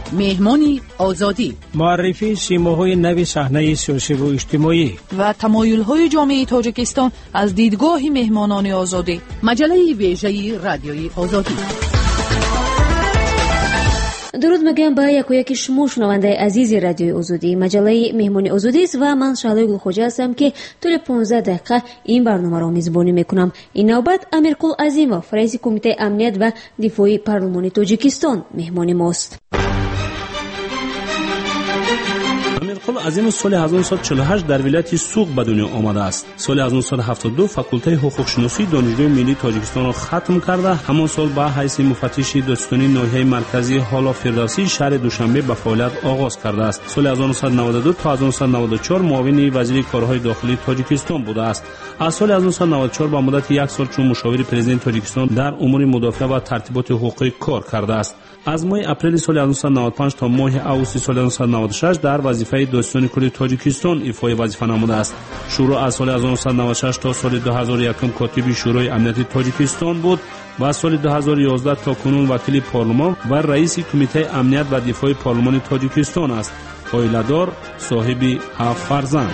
مهمانی آزادی، معرفی سیماهای نوی صحنه سیاسی و اجتماعی و تمایل‌های جامعه تاجیکستان از دیدگاه مهمانان آزادی. مجله ویژه رادیوی آزادی. درود میگم با یکی شما شنونده عزیز رادیوی آزادی. مجله مهمانی آزادی است و من شعله گلخوجه هستم که طول 15 دقیقه این برنامه را میزبانی میکنم. این نوبت امیرقل عظیمов، رئیس کمیته امنیت و دفاعی پارلمانی تاجیکستان مهمان ماست. امیرقل عظیمov سال 1948 در ولایت سوق به دنیا آمده است. سال 1972 فاکولته حقوق شناسی دانشگاه ملی تاجیکستان را ختم کرده. همان سال به حیث مفتش دادستانی ناحیه مرکزی حالا فردوسی شهر دوشنبه به فعالیت آغاز کرده است. سال 1992 تا 1994 معاون وزیر کارهای داخلی تاجیکستان بوده است. از سال 1994 به مدت یک سال چون مشاور پرزیدنت تاجیکستان در امور مدافع و ترتیبات حقوقی کار کرده است. از ماه اپریل سال 1995 تا ماه آگوست سال 1996 در وظیفه دادستانی کل تاجیکستان ایفای وظیفه نموده است. شروع از سال 1996 تا سال 2001 کاتب شورای امنیت تاجیکستان بود و از سال 2011 تا کنون وکیل پارلمان و رئیس کمیته امنیت و دفاع پارلمان تاجیکستان است. عائله‌دار، صاحب 7 فرزند.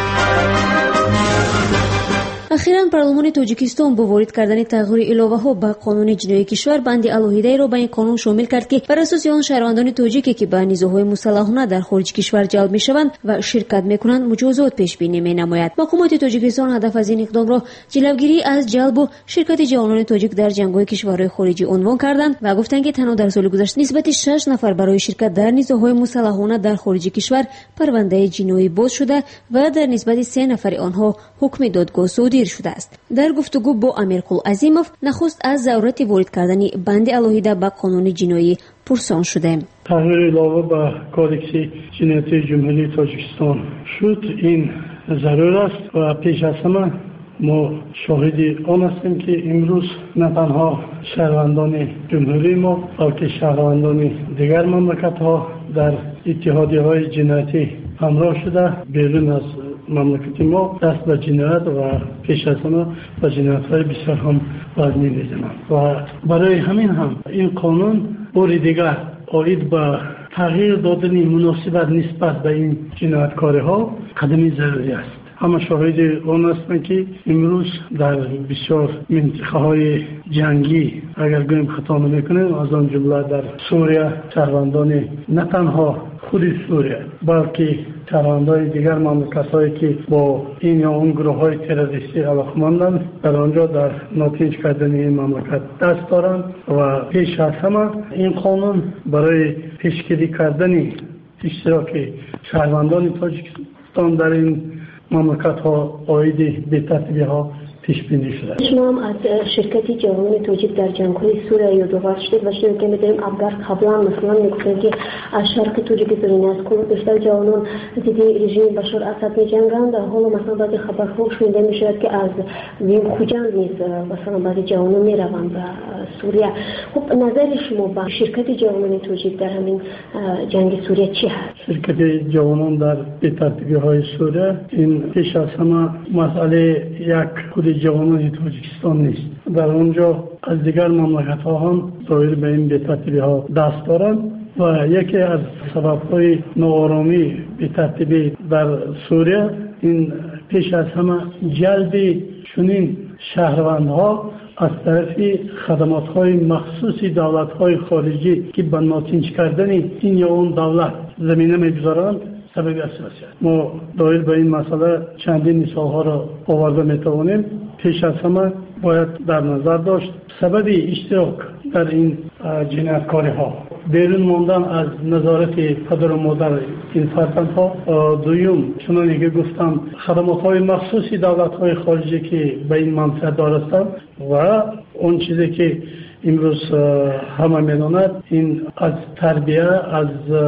اخیراً پارلمان تاجیکستان با وارد کردن تغییر الهه‌ها به قانون جنایی کشور بند الهیده را به این قانون شامل کرد که بر اساس آن شهروندان تاجیکی که به نیروهای مسلحانه در خارج کشور جلب می‌شوند و شرکت می‌کنند مجازات پیش بینی می‌نماید. حکومت تاجیکستان هدف از این اقدام را جلوگیری از جلب و شرکت جوانان تاجیک در جنگ‌های کشورهای خارجی عنوان کردند و گفتند که تنها در سال گذشته نسبت 6 نفر برای شرکت در نیروهای مسلحانه در خارج کشور پرونده جنایی باز شده و در نسبت 3 نفر آنها حکم دادگاه صادر شده است. در گفتگو با امیرقل عظیمov نخست از ضرورت وارد کردن بند الهیده به قانون جنایی پرسان شدیم. تغییر علاوه به کودکس جنایت جمهوری تاجیکستان شد این ضرور است و پیش از همه ما شاهد آن هستیم که امروز نه تنها شهروندان جمهوری ما بلکه شهروندان دیگر مملکت‌ها در اتحادیه‌های جنایتی همراه شده بیرون از مملکت ما دست به جنایت و پیش از همه به جنایت‌های بسیار هم وزنی می‌زنند و برای همین هم این قانون بار دیگر آید به تغییر دادن مناسبت نسبت به این جنایتکاری‌ها قدمی ضروری است. همه شاهد آن هستند که امروز در بسیار منطقه‌های جنگی اگر گویم خطا نمی‌کنیم از آن جمله در سوریه شهروندان نه تنها خود سوریه بلکه شهروندان دیگر مملکت‌هایی که با این یا اون گروه‌های تروریستی علاقه‌مندند در آنجا در ناتیج کردن این مملکت دست دارند و پیش از همه این قانون برای پیشگیری کردن اشتراک شهروندان تاجیکستان در این مملکت‌ها عاید به ترتیب‌ها پیش بینی شده. شما هم از شرکت جوانان تاجیک در جنگ‌های سوریه یادآور شدید و شنیدیم که می‌دونیم اگر قبلا مثلا میگفتن که از شرق تاجیکستان از کل بیشتر جوانان ضد رژیم بشار اسد می‌جنگند. حالا مثلا بعضی خبرها شنیده می‌شود که از وین خوجند نیز مثلا بعضی جوانان می‌روند به سوریه. خب نظر شما با شرکت جوانان تاجیک در همین جنگ سوریه چی هست؟ شرکت جوانان در ترتیب‌های سوریه این پیش از همه مسئله یک خود جوانان تاجیکستان نیست. در اونجا از دیگر مملکت‌ها هم ظاهر به این بی‌ترتیبی‌ها دست دارند و یکی از سبب‌های ناآرامی بی‌ترتیبی در سوریه این پیش از همه جلب چنین شهروندها از طرف خدمات‌های مخصوصی دولت‌های خارجی که به ناتیج کردن این یا اون دولت زمینه می‌گذارند سبب اساسی است. ما دایر به این مسئله چندین مثال‌ها را آورده می‌توانیم. پیش از همه باید در نظر داشت سبب اشتراک در این جنایتکاری‌ها بیرون ماندن از نظارت پدر و مادر این فرزندها. دوم چنانکه که گفتم خدمات‌های مخصوصی دولت‌های خارجی که به این منفعت دارند و اون چیزی که امروز همه می‌دانند این از تربیه از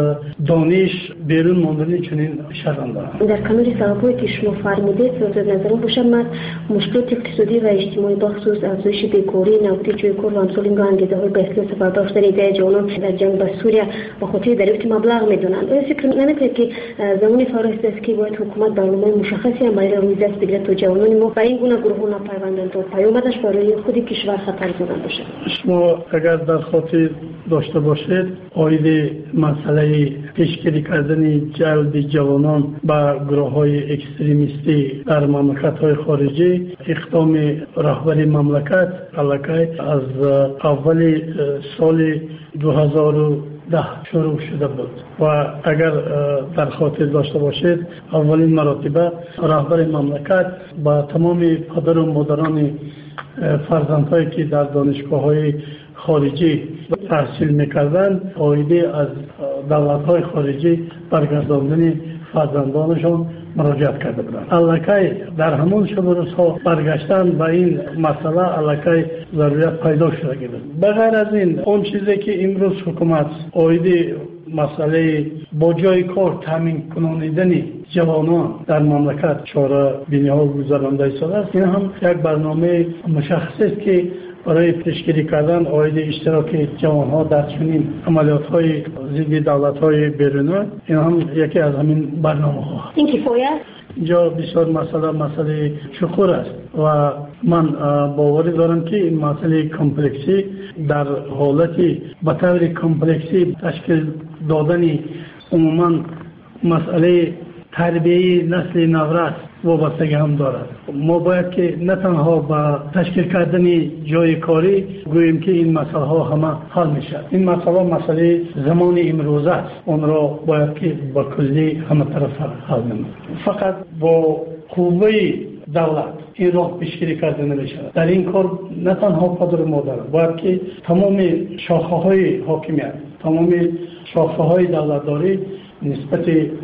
دانش بیرون ماندن چنین شهروندان. در کنار سبب‌هایی که شما فرمودید به نظرم باشم من مشکلات اقتصادی و اجتماعی بخصوص افزایش بیکاری، نابودی جای کار و امثال این انگیزه‌های به اصلاح سپرداشتن ایده جوانان در جنگ به سوریه به خاطر دریافت مبلغ می‌دونند. آیا فکر نمی‌کنید که زمان فرصت است که باید حکومت برنامه مشخصی هم برای روی دست بگیرد تا جوانان ما به این گونه گروه‌ها نپیوندند تا پیامدش برای خود کشور خطرزا باشه؟ شما اگر در خاطر داشته باشد اوید مسئله پیشگیری کردن جلب جوانان به گروه‌های اکستریمیستی در مملکت‌های خارجی. اقدام رهبر مملکت علاقه از اول سال 2010 شروع شده بود و اگر در خاطر داشته باشید اولین مرتبه رهبر مملکت با تمام پدر و مادران فرزندهایی که در دانشگاه‌های خارجی تحصیل می‌کردند اویده از دولت‌های خارجی برگرداندن فرزندانشان مراجعت کرده بودند. علاقه در همون شب روزها برگشتن به این مسئله علاقه ضرورت پیدا شده بود. بغیر از این اون چیزی که امروز حکومت اویده مسئله با جای کار تامین کنندن جوانان در مملکت چاره بینی‌ها گذرانده شده است. این هم یک برنامه مشخص است که برای پیشگیری کردن اوید اشتراک جوانها در چنین عملیات‌های ضد دولت‌های بیرونی این هم یکی از همین برنامه‌ها. این کفایت اینجا بسیار مسئله شکر است و من باوری دارم که این مسئله کمپلکسی در حالتی به طور کمپلکسی تشکیل دادن عموما مسئله تربیه نسل نورست وابستگی هم دارد. ما باید که نه تنها با تشکیل کردن جای کاری گوییم که این مسئله ها همه حل میشه. این مسئله زمان امروز است. اون را باید که با کلی همه طرف حل نمود. فقط با قوه دولت این راه پیشگیری کرده نمیشه. در این کار نه تنها پدر و مادر باید که تمام شاخه های حاکمیت، تمام شاخه های دولتداری نسبت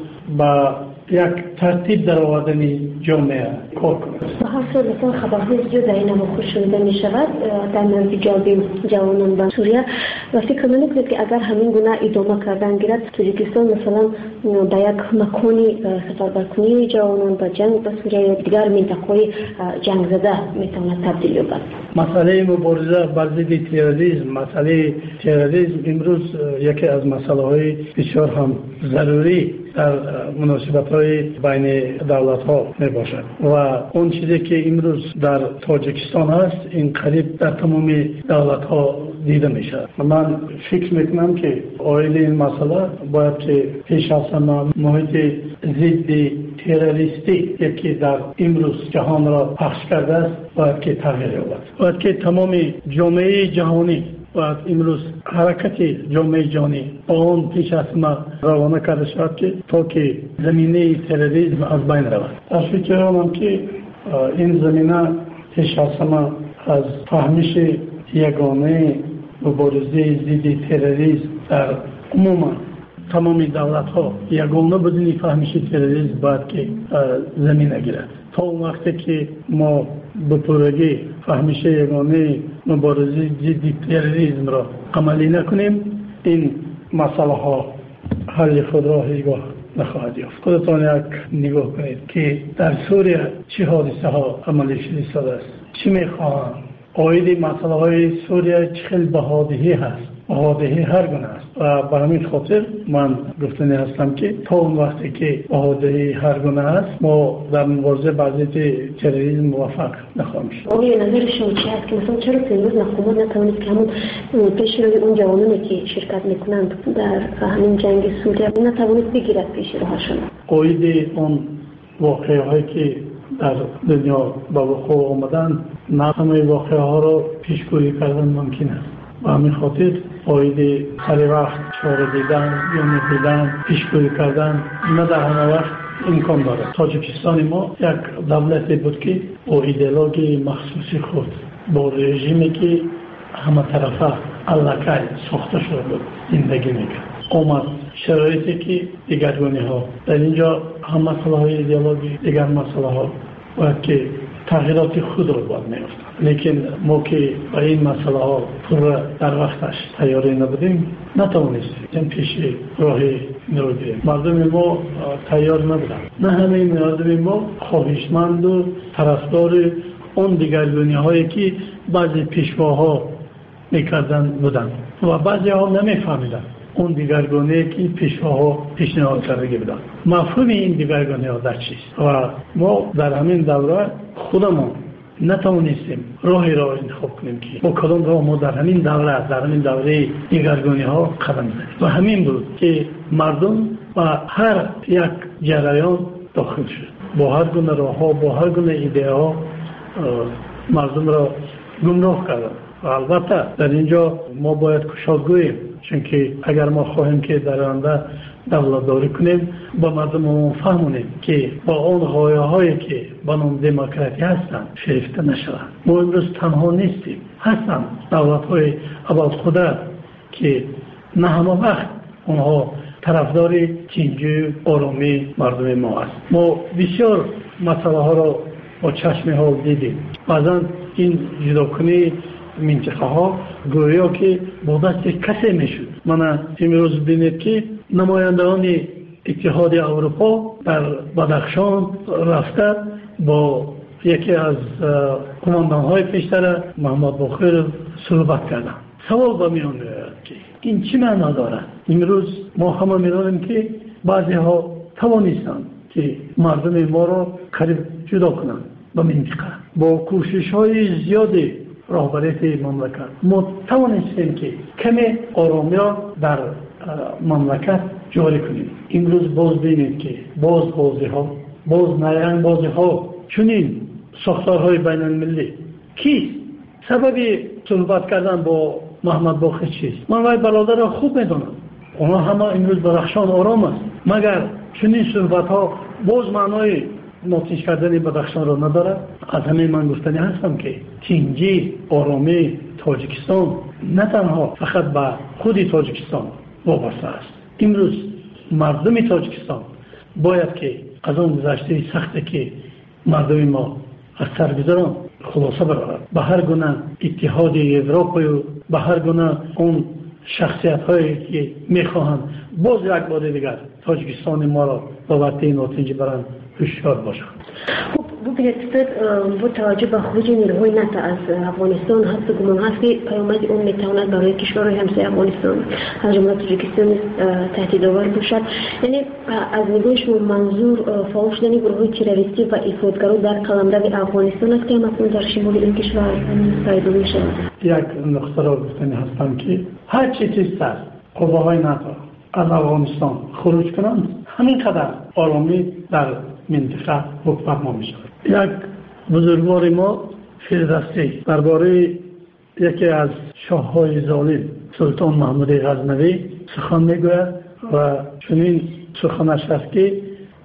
به یک ترتیب در آوردن جامعه کار کنند. به هر صورت مثلا خبرهای زیاد در این نواخت شنیده می شود در نزدیک جلب جوانان به سوریه و فکر نمی‌کنید که اگر همین گونه ادامه کردن گیرد تاجیکستان مثلا به یک مکانی سفربرکنی جوانان به جنگ به سوریه یا دیگر منطقه‌های جنگ زده میتواند تبدیل یابد؟ مسئله مبارزه بر ضد تروریسم، مسئله تروریسم امروز یکی از مسائل بسیار هم ضروری در مناسبت‌های بین دولت‌ها میباشد و اون چیزی که امروز در تاجیکستان هست این قریب در تمام دولت‌ها دیده میشه. من فکر میکنم که اوایل این مسئله باید که پیش از همه محیط ضد تروریستی یکی در امروز جهان را پخش کرده است باید که تغییر یابد. باید که تمام جامعه جهانی باید امروز حرکت جامعه جهانی با اون پیش از ما روانه کرده شد که تا که زمینه تروریسم از بین رود. از فکرم که این زمینه پیش از ما از فهمش یگانه مبارزه ضد تروریسم در عموما تمام دولت‌ها یگانه بدون فهمش تروریسم باید که زمینه گیرد. تا اون وقتی که ما به پورگی فهمش یگانه مبارزه ضد تروریسم را عملی نکنیم این مسئله ها حل خود را هیچگاه نخواهد یافت. خودتان یک نگاه کنید که در سوریه چه حادثه ها عملی شده است، چی میخواهند، آید مسئله های سوریه چه خیلی بهادهی هست، بهادهی هر گونه است و به همین خاطر من گفتنی هستم که تا اون وقتی که بهادهی هر گونه است ما در مبارزه با ضد تروریسم موفق نخواهیم شد. آقای نظر شما چی است که مثلا چرا امروز حکومت نتوانید که همون پیشروی اون جوانانی که شرکت میکنند در همین جنگ سوریه نتوانید بگیرد پیش راهشون؟ آید اون واقعهایی که در دنیا با وقوع آمدن نه همه واقعه ها را پیشگویی کردن ممکن است. و همین خاطر باید سر وقت چاره دیدن یا نفیدن پیشگویی کردن نه در همه وقت امکان دارد. تاجیکستان ما یک دولتی بود که با ایدئولوژی مخصوصی خود با رژیمی که همه طرفه علاقه ساخته شده بود زندگی میکرد. آمد شرایطی که دیگرگونی ها در اینجا هم مسئله های ایدئولوژی دیگر مسئله ها باید که تغییرات خود رو باید می‌افتاد. لیکن ما که با این مسئله ها پر در وقتش تیاری نبودیم نتوانستیم پیش راهی رو بریم. مردم ما تیار نبودن. نه همه مردم ما خواهشمند و طرفدار اون دیگرگونی هایی که بعضی پیشواها میکردن بودن و بعضی ها نمیفهمیدن اون دیگرگونی که پیشواها پیشنهاد کرده بودن. مفهوم این دیگرگونی ها در چیست؟ و ما در همین دوره خودمون نتوانستیم راهی را انتخاب کنیم که با کدام راه ما در همین دوره دیگرگونی ها قدم زدیم و همین بود که مردم و هر یک جریان داخل شد. با هر گونه راه ها، با هر گونه ایده ها مردم را گمراه کردند. و البته در اینجا ما باید کشادگوییم، چون که اگر ما خواهیم که در آینده دولتداری کنیم با مردم فهمونیم که با آن غایه هایی که با نام دموکراسی هستند شریفته نشوند. ما امروز تنها نیستیم، هستند دولت های ابوالقدرت که نه همه وقت اونها طرفدار تنجی آرامی مردم ما است. ما بسیار مسئله ها را با چشم حال دیدیم. بعضا این جداکنی منطقه ها گویا که با دست کسی میشد. من امروز بینید که نمایندگان اتحاد اروپا در بدخشان رفته با یکی از قماندان های پیشتر محمد باقر صحبت کردن. سوال با میان میاد که این چی معنی دارد؟ امروز ما همه میدانیم که بعضی ها توانستند که مردم ما را قریب جدا کنند با منطقه. با کوشش های زیادی رهبریت مملکت ما توانستیم که کمی آرامی را در مملکت جاری کنیم. امروز باز بینید که بازی ها چنین ساختارهای بین المللی کیست؟ سببی صحبت کردن با محمد باقر چیست؟ من وای برادر را خوب میدونم. اونا همه امروز بدخشان آرام است. مگر چنین صحبت ها باز معنای ناتیج کردن بدخشان را ندارد؟ از همین من گفتنی هستم که تنجی آرامی تاجیکستان نه تنها فقط به خود تاجیکستان وابسته است. امروز مردم تاجیکستان باید که از اون گذشته سختی که مردم ما از سر گذارن خلاصه برآورد. به هر گونه اتحاد اروپا و به هر گونه اون شخصیت هایی که میخواهند باز یک بار دیگر تاجیکستان ما را بابت ناتیجه برند هوشیار باشند. ببینید با توجه به خروج نیروهای ناتو از افغانستان هست گمان هست که پیامد اون میتواند برای کشورهای همسایه افغانستان از جمله تاجیکستان تهدیدآور باشد. یعنی از نگاه شما منظور فعال شدن گروه‌های تروریستی و افراطگرا در قلمرو افغانستان است که مفهوم در شمال این کشور پیدا می‌شود. یک نقطه را گفتنی هستم که هر چی تیز است قواهای ناتو از افغانستان خروج کنند همینقدر آرامی در منطقه حکم می شود. یک بزرگوار ما فیردستی درباره یکی از شاههای ظالم سلطان محمود غزنوی سخن میگوید و چنین سخنش است که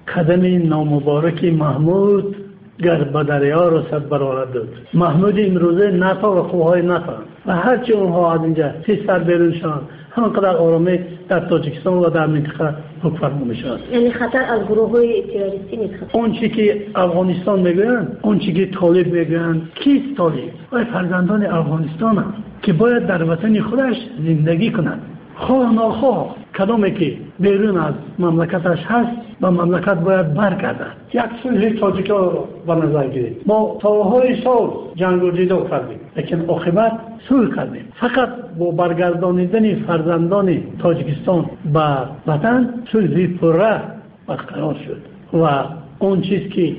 قدم نامبارک محمود گر به دریا رسد برآورد داد. محمود امروزه ناتو و قواهای ناتو و هرچی اونها از اینجا سی سر بیرون شدند همانقدر آرامی در تاجیکستان و در منطقه حکم می‌شود. یعنی خطر از گروه‌های تروریستی نیست. اون چیزی که افغانستان میگویند، اون چیزی که طالب میگویند، کیست طالب؟ وای فرزندان افغانستان هستند که باید در وطن خودش زندگی کنند. خواه ناخواه کدامی که بیرون از مملکتش هست و مملکت باید برگردد. یک صلح تاجیکا رو به نظر گیرید. ما سالهای سال جنگ و جدال کردیم لیکن عاقبت صلح کردیم. فقط با برگردانیدن فرزندان تاجیکستان به وطن صلح پرره برقرار شد و اون چیز که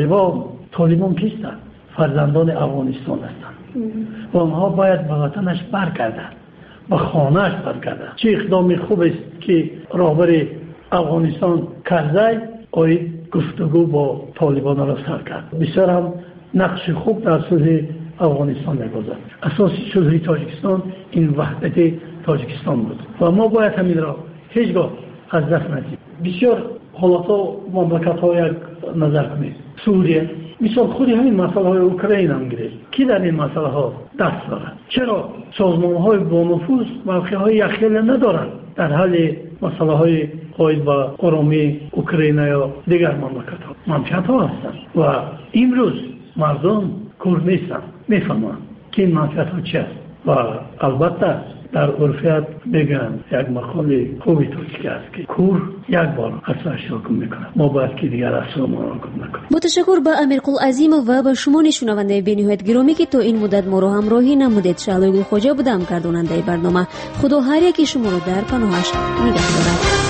طالبان کیستند؟ فرزندان افغانستان هستند و آنها باید به وطنش برگردند، به خانه‌اش برگردند. چه اقدام خوب است که رهبر افغانستان کرده آید گفتگو با طالبان را سر کرد. بسیار هم نقش خوب در صلح افغانستان می‌گذارد. اساس صلح تاجیکستان این وحدت تاجیکستان بود و ما باید همین را هیچگاه از دست ندهیم. بسیار حالات مملکت‌ها یک نظر کنید. سوریه مثال خود همین مسئله های اوکراین هم گرفت. کی در این مسئله ها دست دارد؟ چرا سازمان های با نفوذ موقع های یخیل ندارند در حل مسئله های قاید به آرامی اوکراین یا دیگر مملکت ها هستند و امروز مردم کور نیستند، میفهمند که این مملکت ها چی است و البته در عرفیت بگن یک مقال خوبی توصیف است که کور یک بار اصلاش را گم میکنه. ما باید که دیگر اصلا ما را گم نکنیم. متشکر به امیرقل عظیم و به شما شنونده بی‌نهایت گرامی که تو این مدت ما رو همراهی نمودید. شعله گل خوجا بودم گرداننده برنامه. خدا هر یکی شما رو در پناهش نگه دارد.